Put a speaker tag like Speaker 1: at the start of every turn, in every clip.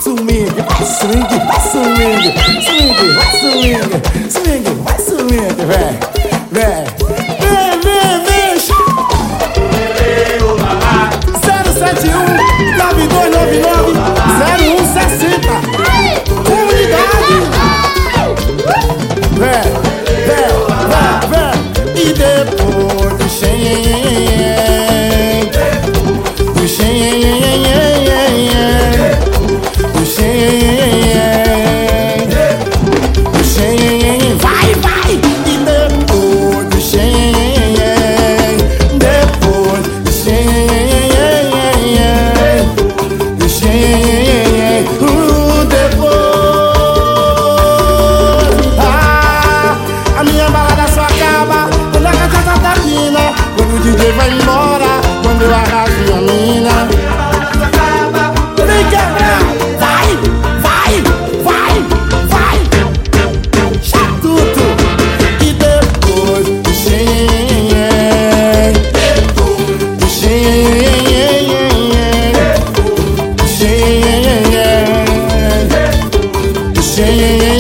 Speaker 1: swing, vai swing, vai swing, swing, vai swing, swing, vai swing, vem, vem, vem, vem, vem. 071 9299 0160. Comunidade. Vem, vem, vem, vem. E depois do Xen, do Xen, do Xen, do Xen, vai, vai. E depois do Xen, depois do Xen, do Xen, depois. A minha balada só acaba quando a cachaça termina, quando o DJ vai embora, quando eu arraso a mina. Vem quebrar, vai, vai, vai, vai. Chatuto. E depois do Xen, do Xen, do Xen, do Xen.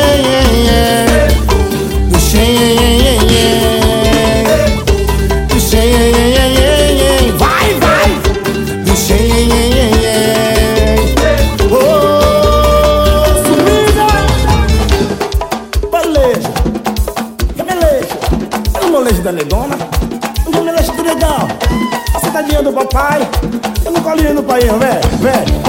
Speaker 1: Vai, vai, do Xen. Oh, sumida. Beleza, que beleza. É o molejo da negona, o molejo do negão. A sentadinha do papai, eu no colinho do pai, vem, vem.